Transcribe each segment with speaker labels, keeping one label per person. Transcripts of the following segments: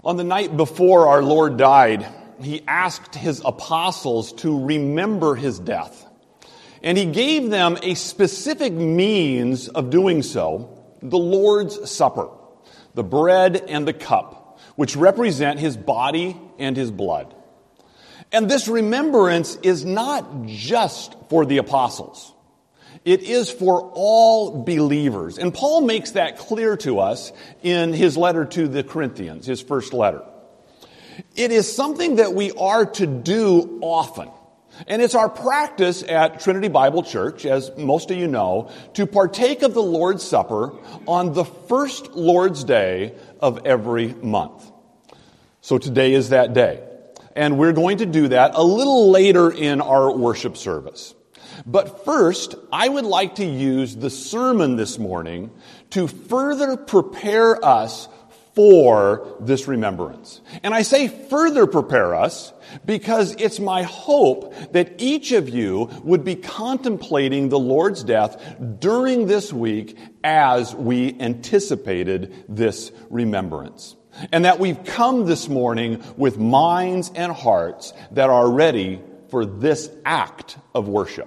Speaker 1: On the night before our Lord died, he asked his apostles to remember his death. And he gave them a specific means of doing so, the Lord's Supper, the bread and the cup, which represent his body and his blood. And this remembrance is not just for the apostles. It is for all believers. And Paul makes that clear to us in his letter to the Corinthians, his first letter. It is something that we are to do often. And it's our practice at Trinity Bible Church, as most of you know, to partake of the Lord's Supper on the first Lord's Day of every month. So today is that day. And we're going to do that a little later in our worship service. But first, I would like to use the sermon this morning to further prepare us for this remembrance. And I say further prepare us because it's my hope that each of you would be contemplating the Lord's death during this week as we anticipated this remembrance. And that we've come this morning with minds and hearts that are ready for this act of worship.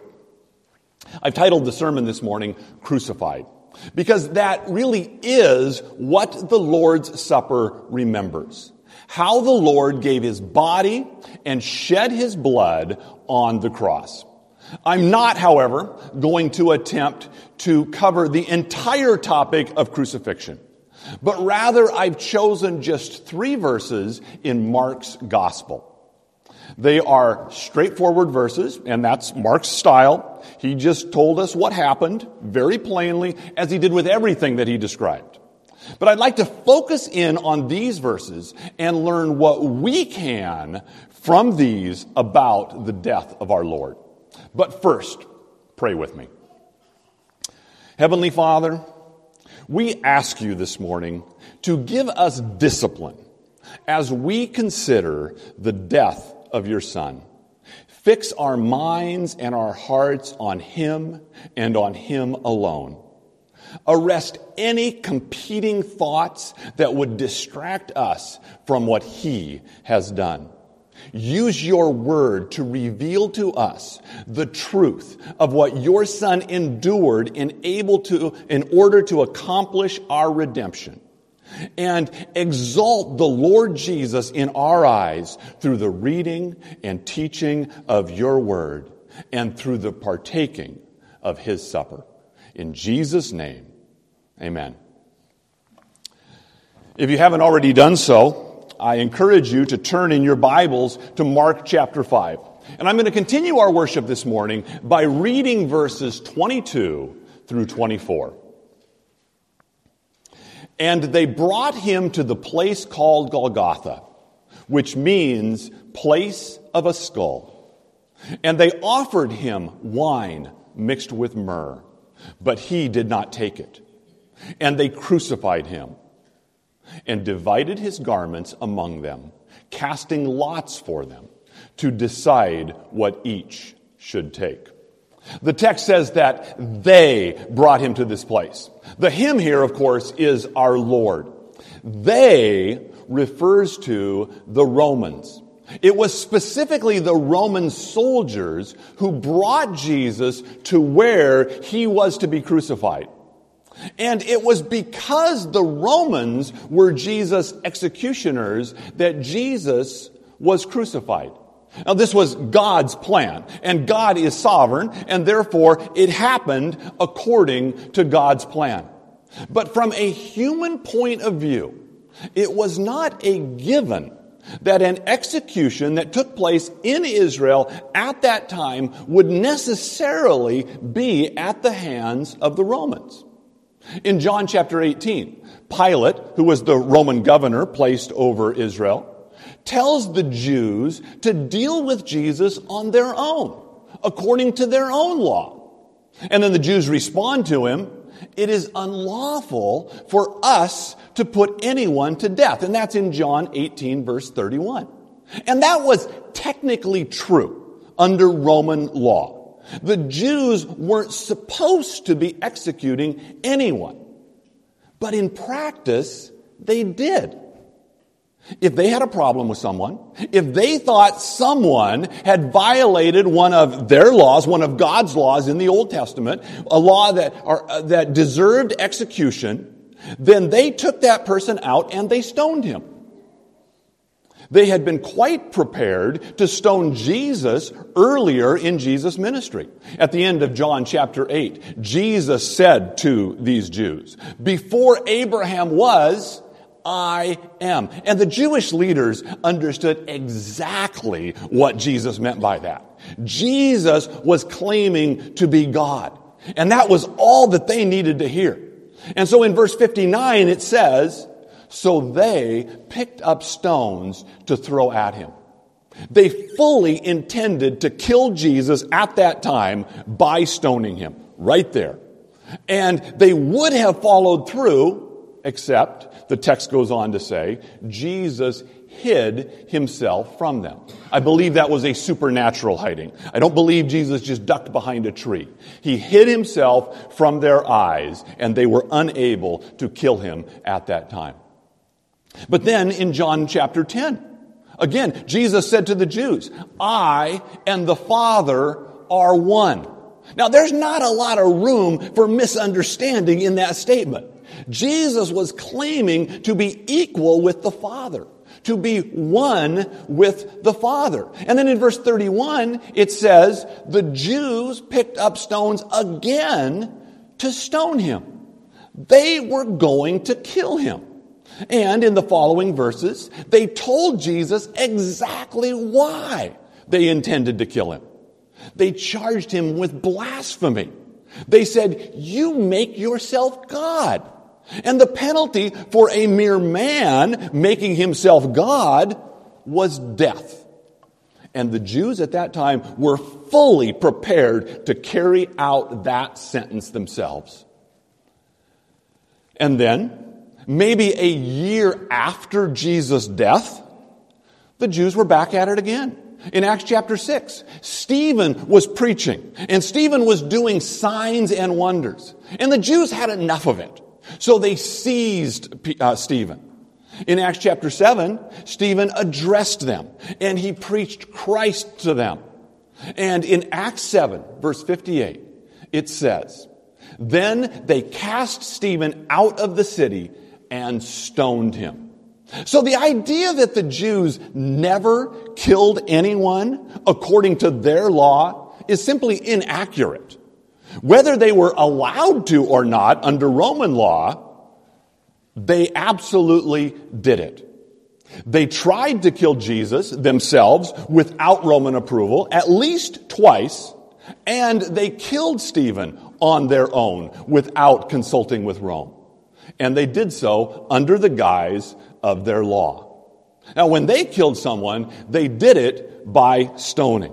Speaker 1: I've titled the sermon this morning, Crucified, because that really is what the Lord's Supper remembers. How the Lord gave his body and shed his blood on the cross. I'm not, however, going to attempt to cover the entire topic of crucifixion, but rather I've chosen just 3 verses in Mark's gospel. They are straightforward verses, and that's Mark's style. He just told us what happened very plainly, as he did with everything that he described. But I'd like to focus in on these verses and learn what we can from these about the death of our Lord. But first, pray with me. Heavenly Father, we ask you this morning to give us discipline as we consider the death of your Son. Fix our minds and our hearts on him and on him alone. Arrest any competing thoughts that would distract us from what he has done. Use your word to reveal to us the truth of what your Son endured in order to accomplish our redemption. And exalt the Lord Jesus in our eyes through the reading and teaching of your word and through the partaking of his supper. In Jesus' name, amen. If you haven't already done so, I encourage you to turn in your Bibles to Mark chapter 5. And I'm going to continue our worship this morning by reading verses 22 through 24. And they brought him to the place called Golgotha, which means place of a skull. And they offered him wine mixed with myrrh, but he did not take it. And they crucified him and divided his garments among them, casting lots for them to decide what each should take. The text says that they brought him to this place. The him here, of course, is our Lord. They refers to the Romans. It was specifically the Roman soldiers who brought Jesus to where he was to be crucified. And it was because the Romans were Jesus' executioners that Jesus was crucified. Now, this was God's plan, and God is sovereign, and therefore it happened according to God's plan. But from a human point of view, it was not a given that an execution that took place in Israel at that time would necessarily be at the hands of the Romans. In John chapter 18, Pilate, who was the Roman governor placed over Israel, tells the Jews to deal with Jesus on their own, according to their own law. And then the Jews respond to him, it is unlawful for us to put anyone to death. And that's in John 18, verse 31. And that was technically true under Roman law. The Jews weren't supposed to be executing anyone. But in practice, they did. If they had a problem with someone, if they thought someone had violated one of their laws, one of God's laws in the Old Testament, a law that deserved execution, then they took that person out and they stoned him. They had been quite prepared to stone Jesus earlier in Jesus' ministry. At the end of John chapter 8, Jesus said to these Jews, "Before Abraham was, I am." And the Jewish leaders understood exactly what Jesus meant by that. Jesus was claiming to be God. And that was all that they needed to hear. And so in verse 59 it says, "So they picked up stones to throw at him." They fully intended to kill Jesus at that time by stoning him, right there. And they would have followed through, except, the text goes on to say, Jesus hid himself from them. I believe that was a supernatural hiding. I don't believe Jesus just ducked behind a tree. He hid himself from their eyes, and they were unable to kill him at that time. But then in John chapter 10, again, Jesus said to the Jews, "I and the Father are one." Now, there's not a lot of room for misunderstanding in that statement. Jesus was claiming to be equal with the Father, to be one with the Father. And then in verse 31, it says, the Jews picked up stones again to stone him. They were going to kill him. And in the following verses, they told Jesus exactly why they intended to kill him. They charged him with blasphemy. They said, "You make yourself God." And the penalty for a mere man making himself God was death. And the Jews at that time were fully prepared to carry out that sentence themselves. And then, maybe a year after Jesus' death, the Jews were back at it again. In Acts chapter 6, Stephen was preaching, and Stephen was doing signs and wonders. And the Jews had enough of it, so they seized Stephen. In Acts chapter 7, Stephen addressed them, and he preached Christ to them. And in Acts 7, verse 58, it says, "Then they cast Stephen out of the city and stoned him." So the idea that the Jews never killed anyone according to their law is simply inaccurate. Whether they were allowed to or not under Roman law, they absolutely did it. They tried to kill Jesus themselves without Roman approval at least twice, and they killed Stephen on their own without consulting with Rome. And they did so under the guise of their law. Now, when they killed someone, they did it by stoning.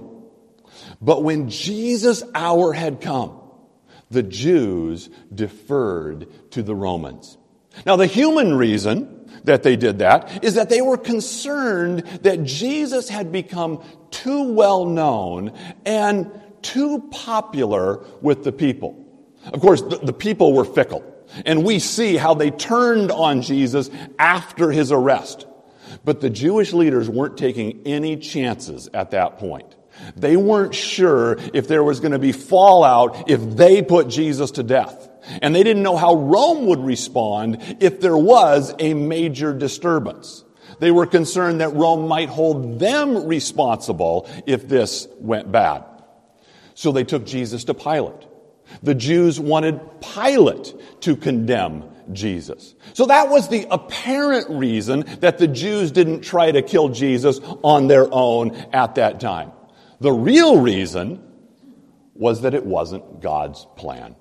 Speaker 1: But when Jesus' hour had come, the Jews deferred to the Romans. Now, the human reason that they did that is that they were concerned that Jesus had become too well known and too popular with the people. Of course, the people were fickle. And we see how they turned on Jesus after his arrest. But the Jewish leaders weren't taking any chances at that point. They weren't sure if there was going to be fallout if they put Jesus to death. And they didn't know how Rome would respond if there was a major disturbance. They were concerned that Rome might hold them responsible if this went bad. So they took Jesus to Pilate. The Jews wanted Pilate to condemn Jesus. So that was the apparent reason that the Jews didn't try to kill Jesus on their own at that time. The real reason was that it wasn't God's plan.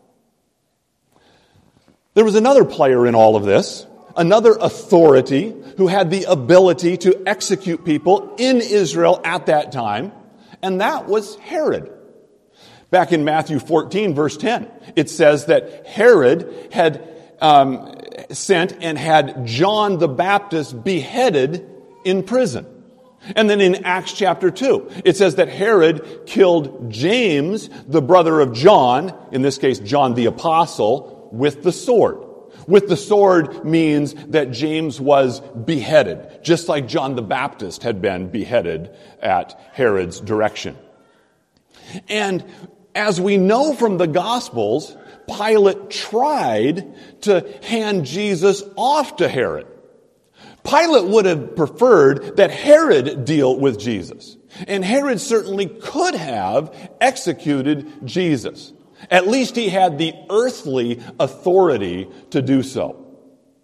Speaker 1: There was another player in all of this, another authority who had the ability to execute people in Israel at that time, and that was Herod. Back in Matthew 14, verse 10, it says that Herod had sent and had John the Baptist beheaded in prison. And then in Acts chapter 2, it says that Herod killed James, the brother of John, in this case John the Apostle, with the sword. With the sword means that James was beheaded, just like John the Baptist had been beheaded at Herod's direction. And as we know from the Gospels, Pilate tried to hand Jesus off to Herod. Pilate would have preferred that Herod deal with Jesus. And Herod certainly could have executed Jesus. At least he had the earthly authority to do so.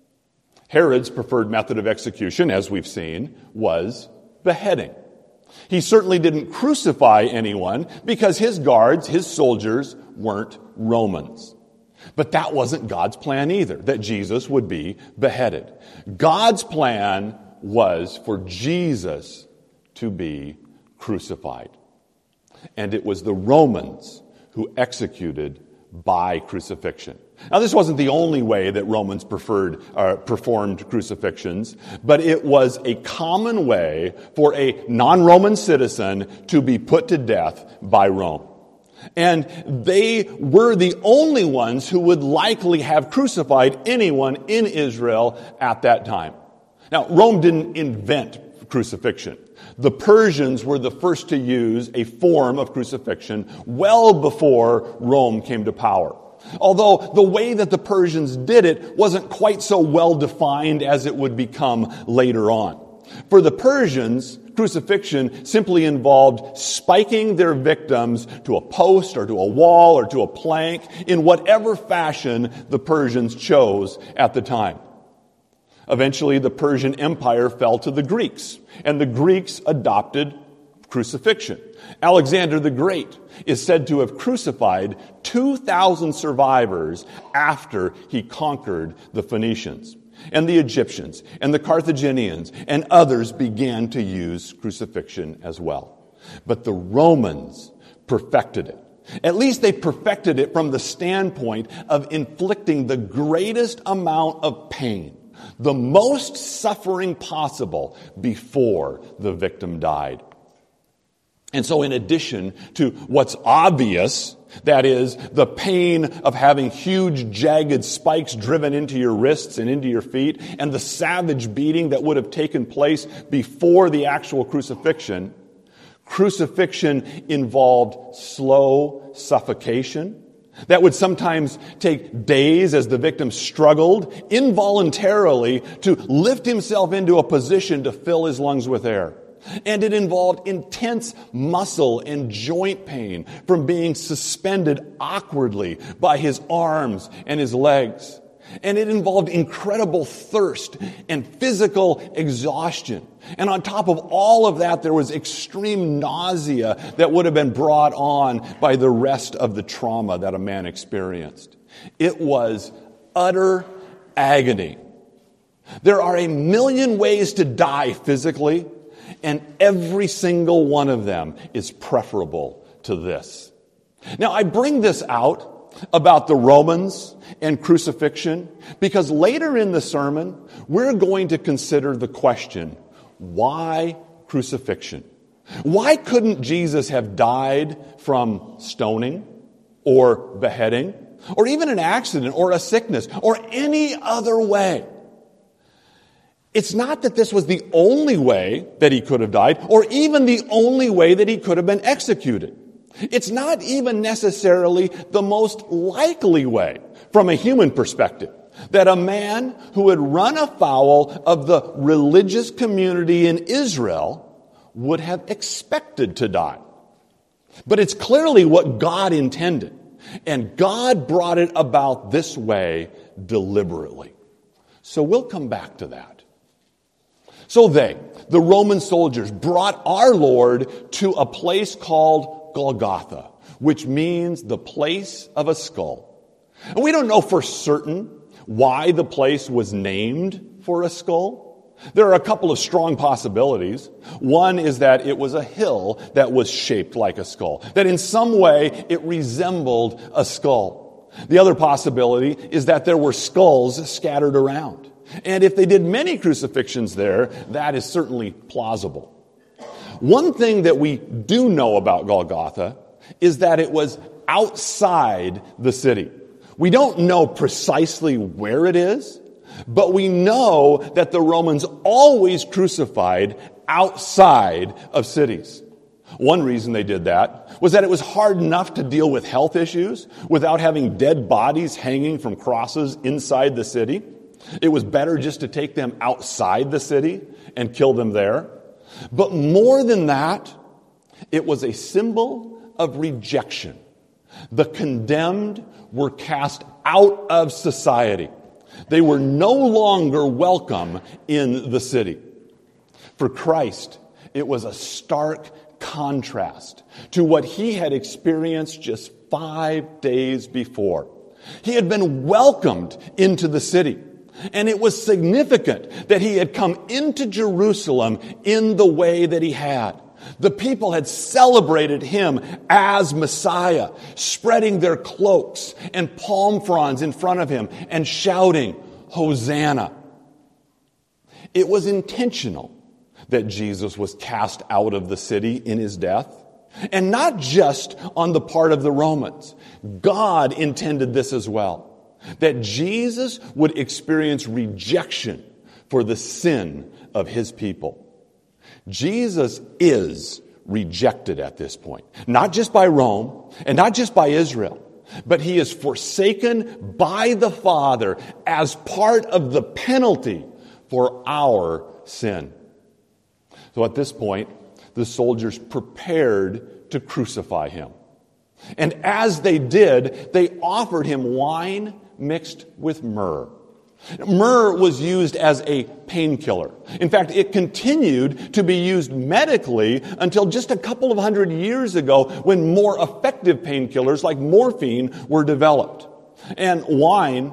Speaker 1: Herod's preferred method of execution, as we've seen, was beheading. He certainly didn't crucify anyone because his guards, his soldiers, weren't Romans. But that wasn't God's plan either, that Jesus would be beheaded. God's plan was for Jesus to be crucified. And it was the Romans who executed by crucifixion. Now, this wasn't the only way that Romans performed crucifixions, but it was a common way for a non-Roman citizen to be put to death by Rome. And they were the only ones who would likely have crucified anyone in Israel at that time. Now, Rome didn't invent crucifixion. The Persians were the first to use a form of crucifixion well before Rome came to power. Although the way that the Persians did it wasn't quite so well defined as it would become later on. For the Persians, crucifixion simply involved spiking their victims to a post or to a wall or to a plank in whatever fashion the Persians chose at the time. Eventually, the Persian Empire fell to the Greeks, and the Greeks adopted crucifixion. Alexander the Great is said to have crucified 2,000 survivors after he conquered the Phoenicians. And the Egyptians and the Carthaginians and others began to use crucifixion as well. But the Romans perfected it. At least they perfected it from the standpoint of inflicting the greatest amount of pain, the most suffering possible before the victim died. And so in addition to what's obvious, that is, the pain of having huge jagged spikes driven into your wrists and into your feet, and the savage beating that would have taken place before the actual crucifixion, crucifixion involved slow suffocation that would sometimes take days as the victim struggled involuntarily to lift himself into a position to fill his lungs with air. And it involved intense muscle and joint pain from being suspended awkwardly by his arms and his legs. And it involved incredible thirst and physical exhaustion. And on top of all of that, there was extreme nausea that would have been brought on by the rest of the trauma that a man experienced. It was utter agony. There are a million ways to die physically, and every single one of them is preferable to this. Now, I bring this out about the Romans and crucifixion because later in the sermon, we're going to consider the question, why crucifixion? Why couldn't Jesus have died from stoning or beheading or even an accident or a sickness or any other way? It's not that this was the only way that he could have died or even the only way that he could have been executed. It's not even necessarily the most likely way from a human perspective that a man who had run afoul of the religious community in Israel would have expected to die. But it's clearly what God intended, and God brought it about this way deliberately. So we'll come back to that. So the Roman soldiers, brought our Lord to a place called Golgotha, which means the place of a skull. And we don't know for certain why the place was named for a skull. There are a couple of strong possibilities. One is that it was a hill that was shaped like a skull, that in some way it resembled a skull. The other possibility is that there were skulls scattered around. And if they did many crucifixions there, that is certainly plausible. One thing that we do know about Golgotha is that it was outside the city, We don't know precisely where it is, but we know that the Romans always crucified outside of cities. One reason they did that was that it was hard enough to deal with health issues without having dead bodies hanging from crosses inside the city. It was better just to take them outside the city and kill them there. But more than that, it was a symbol of rejection. The condemned were cast out of society. They were no longer welcome in the city. For Christ, it was a stark contrast to what he had experienced just 5 days before. He had been welcomed into the city, and it was significant that he had come into Jerusalem in the way that he had. The people had celebrated him as Messiah, spreading their cloaks and palm fronds in front of him and shouting, "Hosanna." It was intentional that Jesus was cast out of the city in his death, and not just on the part of the Romans. God intended this as well, that Jesus would experience rejection for the sin of his people. Jesus is rejected at this point, not just by Rome and not just by Israel, but he is forsaken by the Father as part of the penalty for our sin. So at this point, the soldiers prepared to crucify him. And as they did, they offered him wine mixed with myrrh. Myrrh was used as a painkiller. In fact, it continued to be used medically until just a couple of hundred years ago when more effective painkillers like morphine were developed. And wine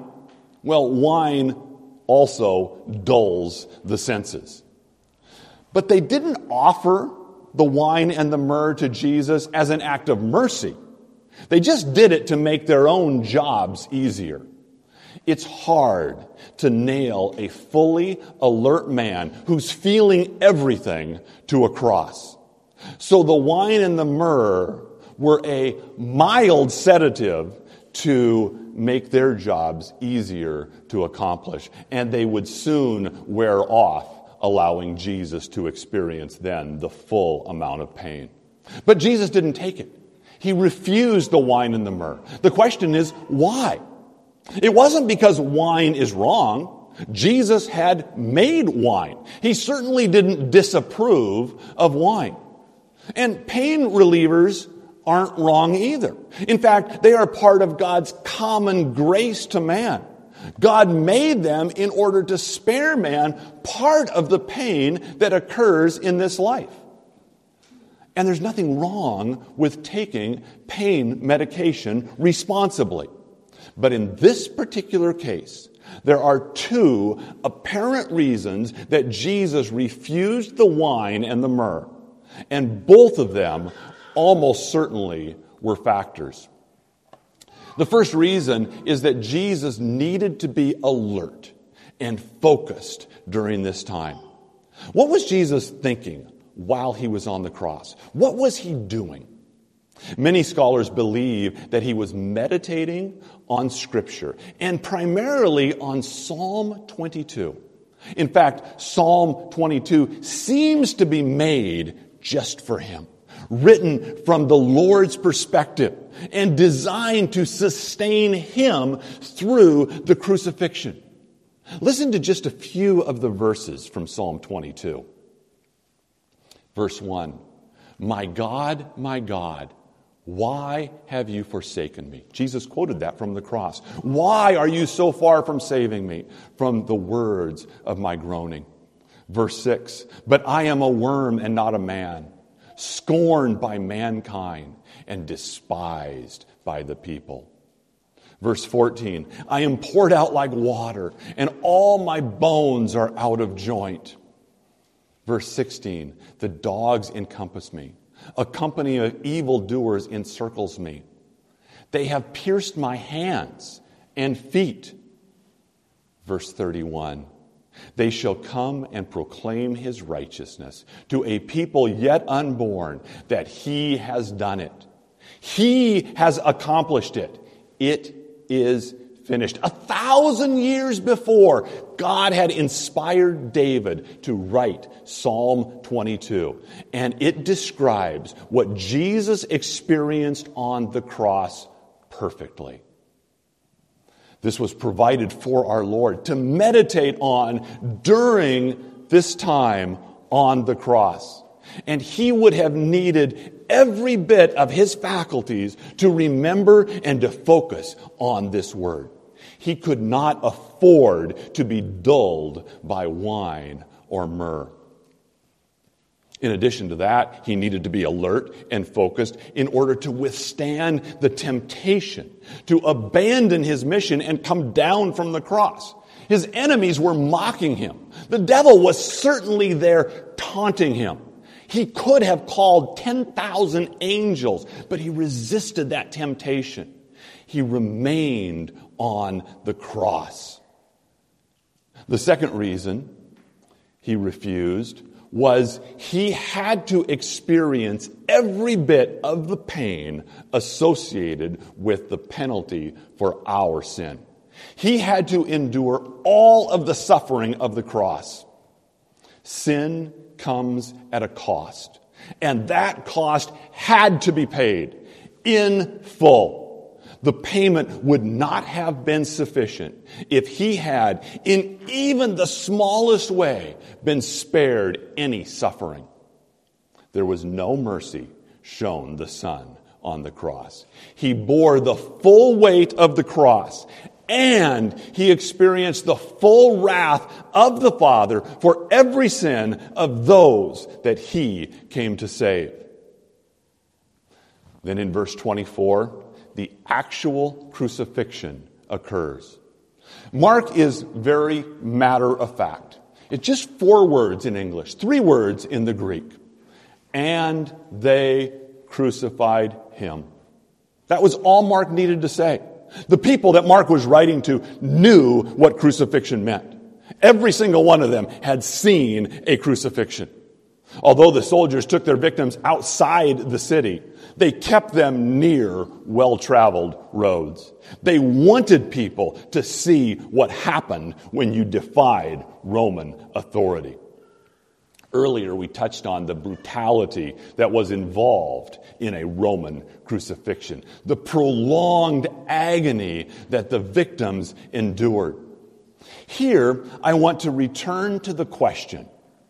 Speaker 1: also dulls the senses. But they didn't offer the wine and the myrrh to Jesus as an act of mercy. They just did it to make their own jobs easier. It's hard to nail a fully alert man who's feeling everything to a cross. So the wine and the myrrh were a mild sedative to make their jobs easier to accomplish, and they would soon wear off, allowing Jesus to experience then the full amount of pain. But Jesus didn't take it. He refused the wine and the myrrh. The question is, why? It wasn't because wine is wrong. Jesus had made wine. He certainly didn't disapprove of wine. And pain relievers aren't wrong either. In fact, they are part of God's common grace to man. God made them in order to spare man part of the pain that occurs in this life. And there's nothing wrong with taking pain medication responsibly. But in this particular case, there are two apparent reasons that Jesus refused the wine and the myrrh. And both of them almost certainly were factors. The first reason is that Jesus needed to be alert and focused during this time. What was Jesus thinking while he was on the cross? What was he doing? Many scholars believe that he was meditating on Scripture, and primarily on Psalm 22. In fact, Psalm 22 seems to be made just for him, written from the Lord's perspective, and designed to sustain him through the crucifixion. Listen to just a few of the verses from Psalm 22. Verse 1, my God, why have you forsaken me?" Jesus quoted that from the cross. "Why are you so far from saving me?" From the words of my groaning. Verse 6, "But I am a worm and not a man, scorned by mankind and despised by the people." Verse 14, "I am poured out like water, and all my bones are out of joint." Verse 16, "The dogs encompass me. A company of evildoers encircles me. They have pierced my hands and feet." Verse 31, "They shall come and proclaim his righteousness to a people yet unborn, that he has done it. He has accomplished it. It is finished. 1,000 years before, God had inspired David to write Psalm 22. And it describes what Jesus experienced on the cross perfectly. This was provided for our Lord to meditate on during this time on the cross. And he would have needed every bit of his faculties to remember and to focus on this word. He could not afford to be dulled by wine or myrrh. In addition to that, he needed to be alert and focused in order to withstand the temptation to abandon his mission and come down from the cross. His enemies were mocking him. The devil was certainly there taunting him. He could have called 10,000 angels, but he resisted that temptation. He remained on the cross. The second reason he refused was he had to experience every bit of the pain associated with the penalty for our sin. He had to endure all of the suffering of the cross. Sin comes at a cost, and that cost had to be paid in full. The payment would not have been sufficient if he had, in even the smallest way, been spared any suffering. There was no mercy shown the Son on the cross. He bore the full weight of the cross, and he experienced the full wrath of the Father for every sin of those that he came to save. Then in verse 24, the actual crucifixion occurs. Mark is very matter-of-fact. It's just 4 words in English, 3 words in the Greek. And they crucified him. That was all Mark needed to say. The people that Mark was writing to knew what crucifixion meant. Every single one of them had seen a crucifixion. Although the soldiers took their victims outside the city, they kept them near well-traveled roads. They wanted people to see what happened when you defied Roman authority. Earlier, we touched on the brutality that was involved in a Roman crucifixion, the prolonged agony that the victims endured. Here, I want to return to the question,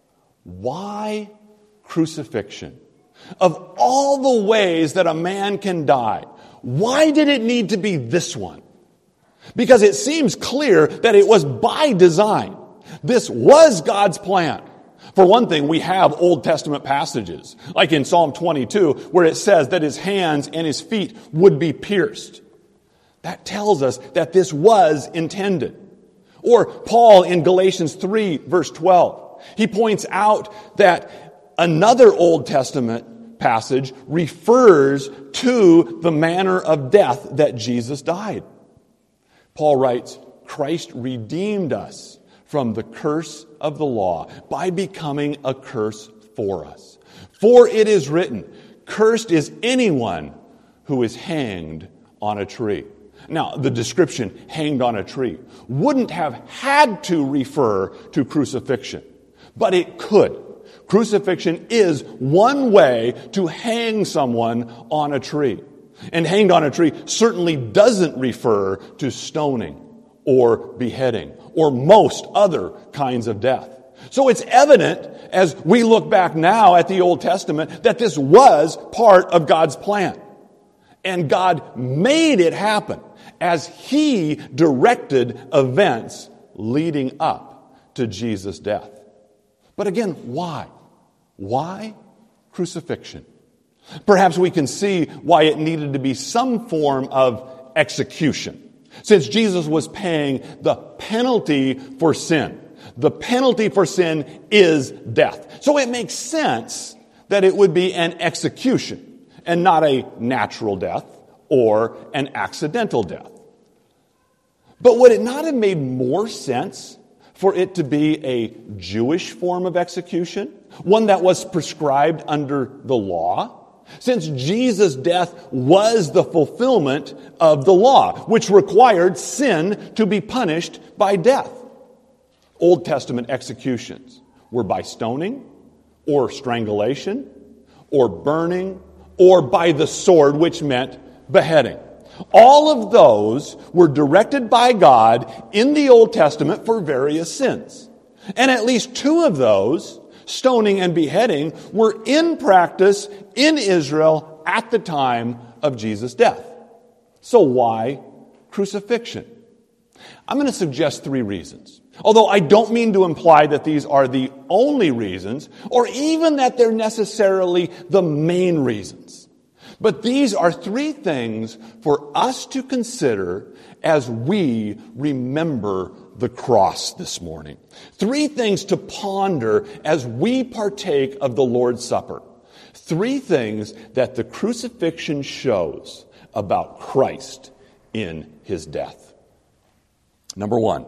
Speaker 1: why crucifixion? Of all the ways that a man can die, why did it need to be this one? Because it seems clear that it was by design. This was God's plan. For one thing, we have Old Testament passages, like in Psalm 22, where it says that his hands and his feet would be pierced. That tells us that this was intended. Or Paul in Galatians 3, verse 12. He points out that another Old Testament passage refers to the manner of death that Jesus died. Paul writes, Christ redeemed us from the curse of the law by becoming a curse for us. For it is written, cursed is anyone who is hanged on a tree. Now, the description, hanged on a tree, wouldn't have had to refer to crucifixion, but it could. Crucifixion is one way to hang someone on a tree. And hanged on a tree certainly doesn't refer to stoning or beheading or most other kinds of death. So it's evident as we look back now at the Old Testament that this was part of God's plan. And God made it happen as He directed events leading up to Jesus' death. But again, why? Why crucifixion? Perhaps we can see why it needed to be some form of execution, since Jesus was paying the penalty for sin. The penalty for sin is death. So it makes sense that it would be an execution and not a natural death or an accidental death. But would it not have made more sense for it to be a Jewish form of execution, one that was prescribed under the law? since Jesus' death was the fulfillment of the law, which required sin to be punished by death. Old Testament executions were by stoning, or strangulation, or burning, or by the sword, which meant beheading. All of those were directed by God in the Old Testament for various sins. And at least two of those, stoning and beheading, were in practice in Israel at the time of Jesus' death. So why crucifixion? I'm going to suggest three reasons. Although I don't mean to imply that these are the only reasons, or even that they're necessarily the main reasons. But these are three things for us to consider as we remember the cross this morning. Three things to ponder as we partake of the Lord's Supper. Three things that the crucifixion shows about Christ in his death. Number one,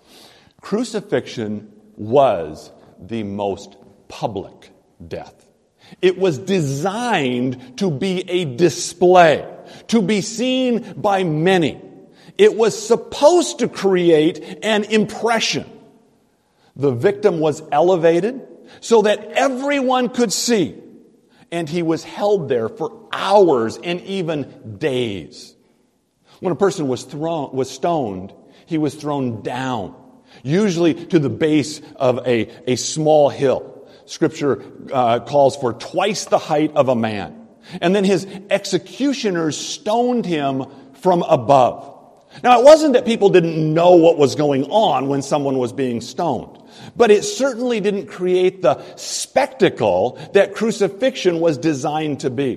Speaker 1: crucifixion was the most public death. It was designed to be a display, to be seen by many. It was supposed to create an impression. The victim was elevated so that everyone could see, and he was held there for hours and even days. When a person was stoned, he was thrown down, usually to the base of a small hill. Scripture calls for twice the height of a man. And then his executioners stoned him from above. Now, it wasn't that people didn't know what was going on when someone was being stoned, but it certainly didn't create the spectacle that crucifixion was designed to be.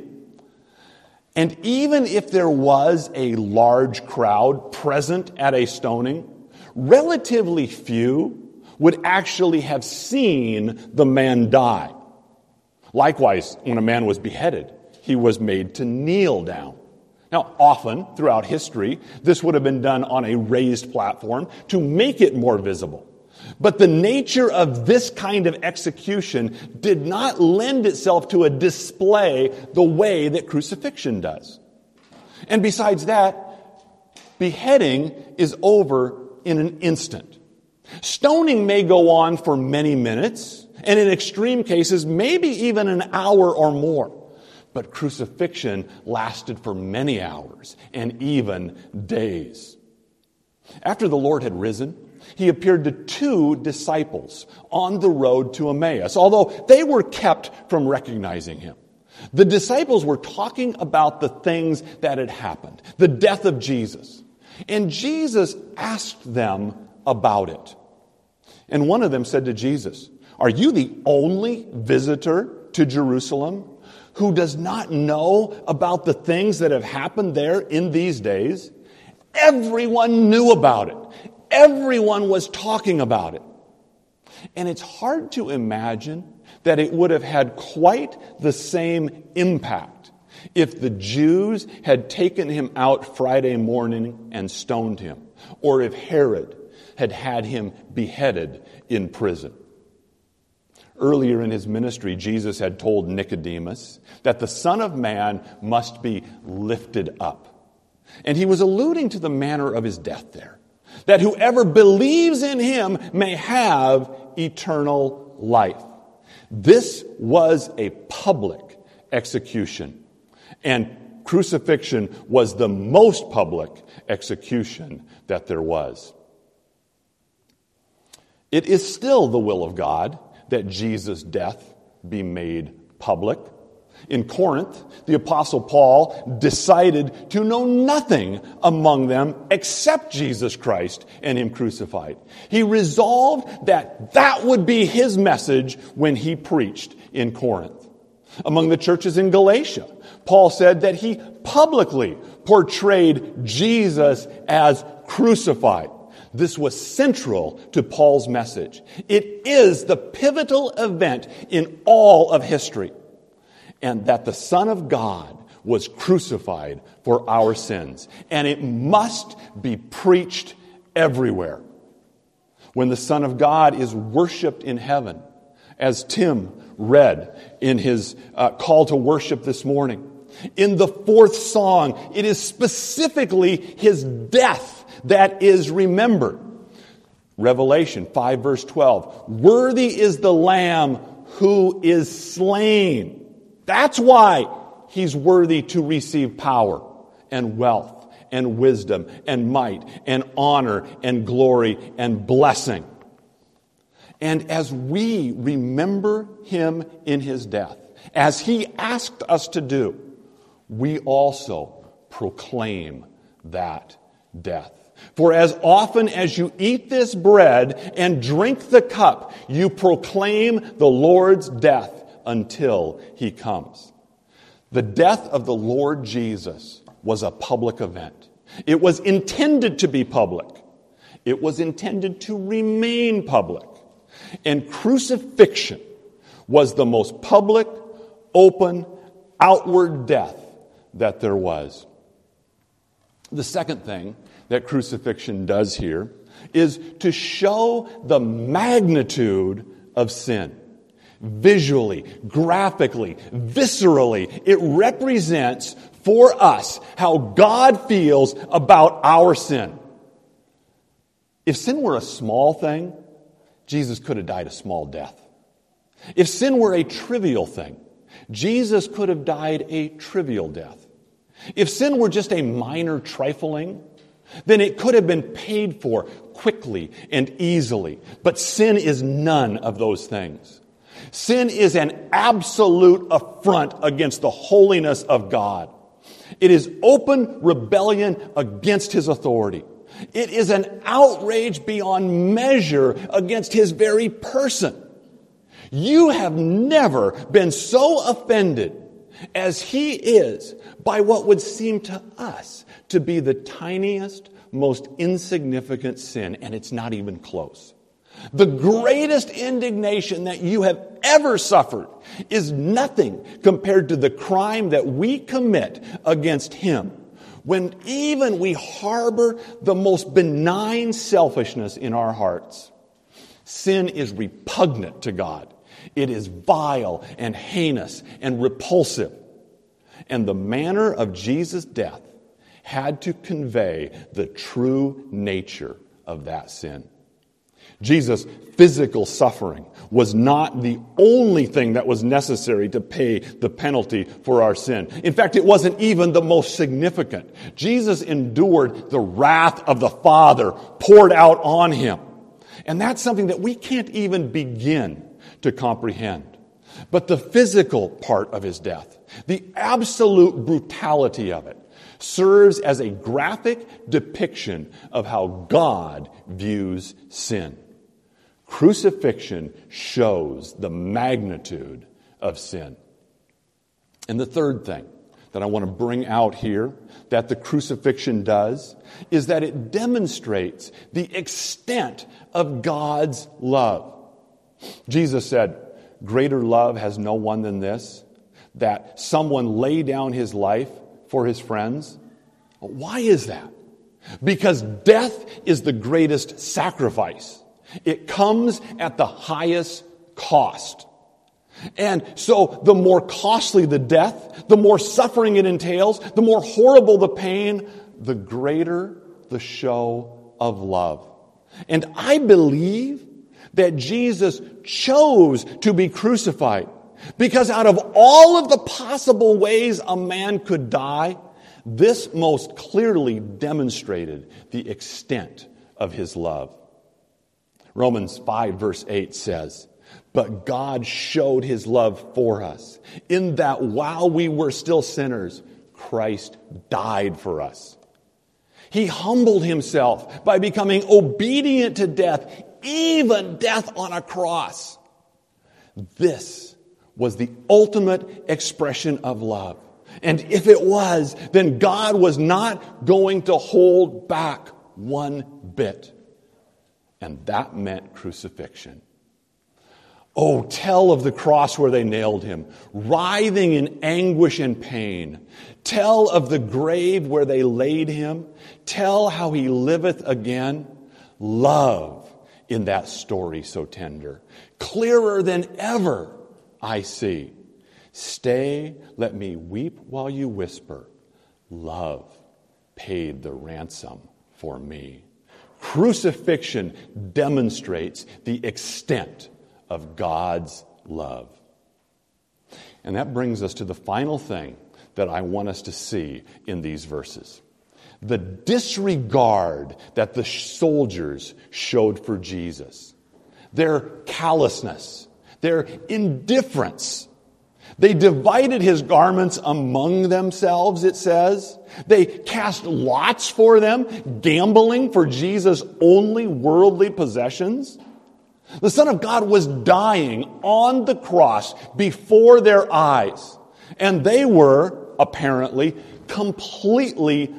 Speaker 1: And even if there was a large crowd present at a stoning, relatively few would actually have seen the man die. Likewise, when a man was beheaded, he was made to kneel down. Now, often throughout history, this would have been done on a raised platform to make it more visible. But the nature of this kind of execution did not lend itself to a display the way that crucifixion does. And besides that, beheading is over in an instant. Stoning may go on for many minutes, and in extreme cases, maybe even an hour or more. But crucifixion lasted for many hours and even days. After the Lord had risen, he appeared to two disciples on the road to Emmaus, although they were kept from recognizing him. The disciples were talking about the things that had happened, the death of Jesus. And Jesus asked them about it. And one of them said to Jesus, "Are you the only visitor to Jerusalem who does not know about the things that have happened there in these days?" Everyone knew about it. Everyone was talking about it. And it's hard to imagine that it would have had quite the same impact if the Jews had taken him out Friday morning and stoned him, or if Herod had had him beheaded in prison. Earlier in his ministry, Jesus had told Nicodemus that the Son of Man must be lifted up. And he was alluding to the manner of his death there, that whoever believes in him may have eternal life. This was a public execution, and crucifixion was the most public execution that there was. It is still the will of God that Jesus' death be made public. In Corinth, the Apostle Paul decided to know nothing among them except Jesus Christ and him crucified. He resolved that that would be his message when he preached in Corinth. Among the churches in Galatia, Paul said that he publicly portrayed Jesus as crucified. This was central to Paul's message. It is the pivotal event in all of history. And that the Son of God was crucified for our sins. And it must be preached everywhere. When the Son of God is worshiped in heaven, as Tim read in his call to worship this morning. In the fourth song, it is specifically his death that is remembered. Revelation 5 verse 12. Worthy is the Lamb who is slain. That's why he's worthy to receive power and wealth and wisdom and might and honor and glory and blessing. And as we remember him in his death, as he asked us to do, we also proclaim that death. For as often as you eat this bread and drink the cup, you proclaim the Lord's death until he comes. The death of the Lord Jesus was a public event. It was intended to be public. It was intended to remain public. And crucifixion was the most public, open, outward death that there was. The second thing that crucifixion does here is to show the magnitude of sin. Visually, graphically, viscerally, it represents for us how God feels about our sin. If sin were a small thing, Jesus could have died a small death. If sin were a trivial thing, Jesus could have died a trivial death. If sin were just a minor trifling, then it could have been paid for quickly and easily. But sin is none of those things. Sin is an absolute affront against the holiness of God. It is open rebellion against his authority. It is an outrage beyond measure against his very person. You have never been so offended as he is by what would seem to us to be the tiniest, most insignificant sin, and it's not even close. The greatest indignation that you have ever suffered is nothing compared to the crime that we commit against him, when even we harbor the most benign selfishness in our hearts. Sin is repugnant to God. It is vile and heinous and repulsive. And the manner of Jesus' death had to convey the true nature of that sin. Jesus' physical suffering was not the only thing that was necessary to pay the penalty for our sin. In fact, it wasn't even the most significant. Jesus endured the wrath of the Father poured out on him. And that's something that we can't even begin to comprehend. But the physical part of his death, the absolute brutality of it, serves as a graphic depiction of how God views sin. Crucifixion shows the magnitude of sin. And the third thing that I want to bring out here that the crucifixion does is that it demonstrates the extent of God's love. Jesus said, "Greater love has no one than this, that someone lay down his life for his friends." Why is that? Because death is the greatest sacrifice. It comes at the highest cost. And so the more costly the death, the more suffering it entails, the more horrible the pain, the greater the show of love. And I believe that Jesus chose to be crucified because out of all of the possible ways a man could die, this most clearly demonstrated the extent of his love. Romans 5 verse 8 says, "But God showed his love for us, in that while we were still sinners, Christ died for us." He humbled himself by becoming obedient to death, even death on a cross. This was the ultimate expression of love. And if it was, then God was not going to hold back one bit. And that meant crucifixion. Oh, tell of the cross where they nailed him, writhing in anguish and pain. Tell of the grave where they laid him. Tell how he liveth again. Love in that story so tender. Clearer than ever I see. Stay, let me weep while you whisper. Love paid the ransom for me. Crucifixion demonstrates the extent of God's love. And that brings us to the final thing that I want us to see in these verses. The disregard that the soldiers showed for Jesus. Their callousness. Their indifference. They divided his garments among themselves, it says. They cast lots for them, gambling for Jesus' only worldly possessions. The Son of God was dying on the cross before their eyes, and they were, apparently, completely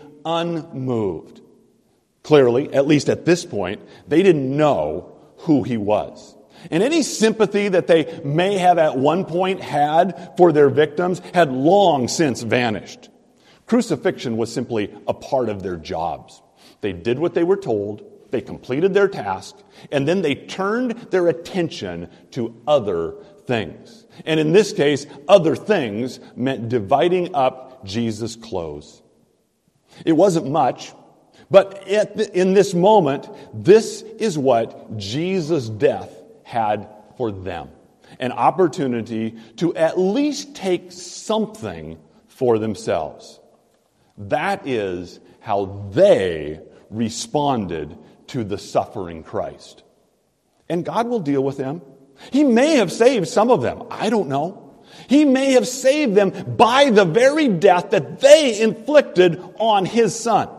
Speaker 1: unmoved. Clearly, at least at this point, they didn't know who he was. And any sympathy that they may have at one point had for their victims had long since vanished. Crucifixion was simply a part of their jobs. They did what they were told, they completed their task, and then they turned their attention to other things. And in this case, other things meant dividing up Jesus' clothes. It wasn't much, but in this moment, this is what Jesus' death had for them. An opportunity to at least take something for themselves. That is how they responded to the suffering Christ. And God will deal with them. He may have saved some of them. I don't know. He may have saved them by the very death that they inflicted on his Son.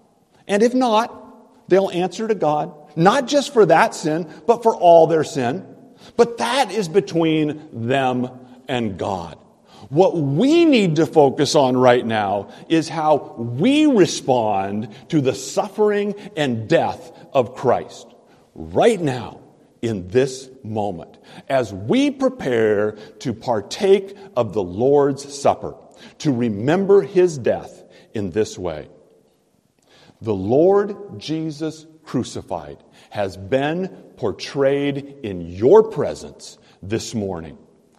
Speaker 1: And if not, they'll answer to God, not just for that sin, but for all their sin. But that is between them and God. What we need to focus on right now is how we respond to the suffering and death of Christ. Right now, in this moment, as we prepare to partake of the Lord's Supper, to remember his death in this way. The Lord Jesus crucified has been portrayed in your presence this morning.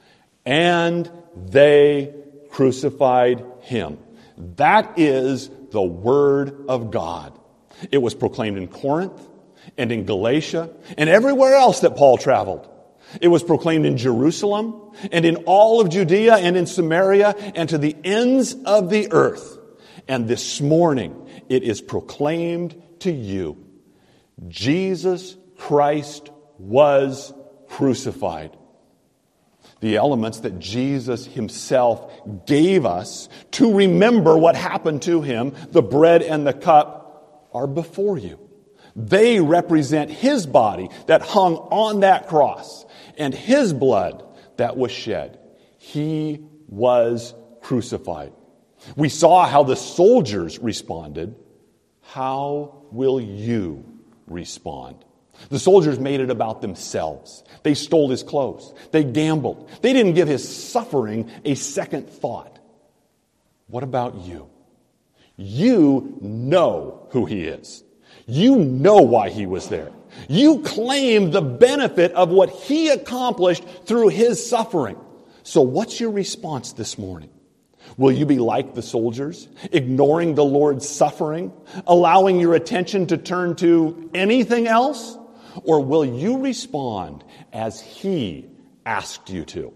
Speaker 1: And they crucified him. That is the word of God. It was proclaimed in Corinth and in Galatia and everywhere else that Paul traveled. It was proclaimed in Jerusalem and in all of Judea and in Samaria and to the ends of the earth. And this morning it is proclaimed to you. Jesus Christ was crucified. The elements that Jesus himself gave us to remember what happened to him, the bread and the cup, are before you. They represent his body that hung on that cross and his blood that was shed. He was crucified. We saw how the soldiers responded. How will you respond? The soldiers made it about themselves. They stole his clothes. They gambled. They didn't give his suffering a second thought. What about you? You know who he is. You know why he was there. You claim the benefit of what he accomplished through his suffering. So what's your response this morning? Will you be like the soldiers, ignoring the Lord's suffering, allowing your attention to turn to anything else? Or will you respond as he asked you to?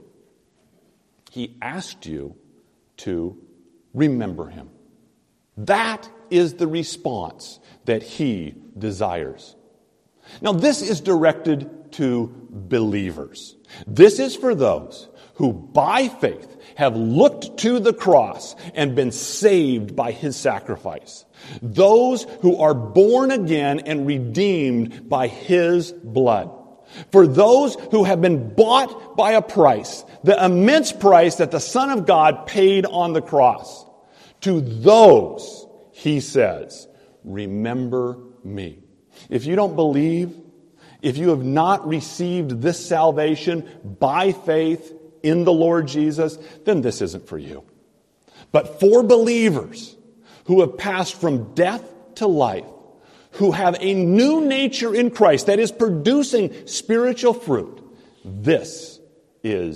Speaker 1: He asked you to remember him. That is the response that he desires. Now, this is directed to believers. This is for those who by faith have looked to the cross and been saved by his sacrifice. Those who are born again and redeemed by his blood. For those who have been bought by a price, the immense price that the Son of God paid on the cross. To those, he says, remember me. If you don't believe, if you have not received this salvation by faith in the Lord Jesus, then this isn't for you. But for believers who have passed from death to life, who have a new nature in Christ that is producing spiritual fruit, this is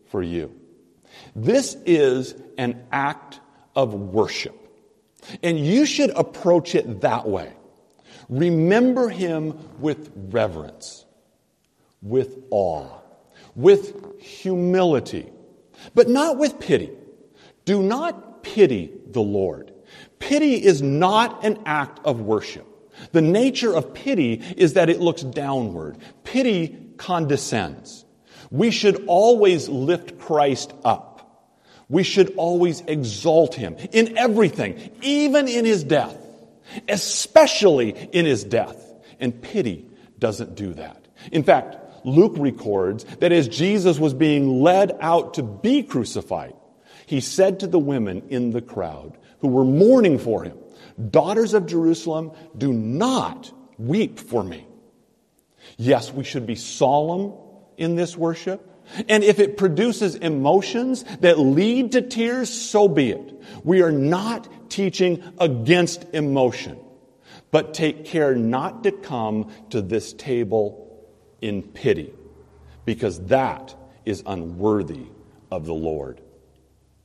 Speaker 1: for you. This is an act of worship. And you should approach it that way. Remember him with reverence, with awe, with humility, but not with pity. Do not pity the Lord. Pity is not an act of worship. The nature of pity is that it looks downward. Pity condescends. We should always lift Christ up. We should always exalt him in everything, even in his death, especially in his death. And pity doesn't do that. In fact, Luke records that as Jesus was being led out to be crucified, he said to the women in the crowd who were mourning for him, "Daughters of Jerusalem, do not weep for me." Yes, we should be solemn in this worship. And if it produces emotions that lead to tears, so be it. We are not teaching against emotion, but take care not to come to this table in pity, because that is unworthy of the Lord.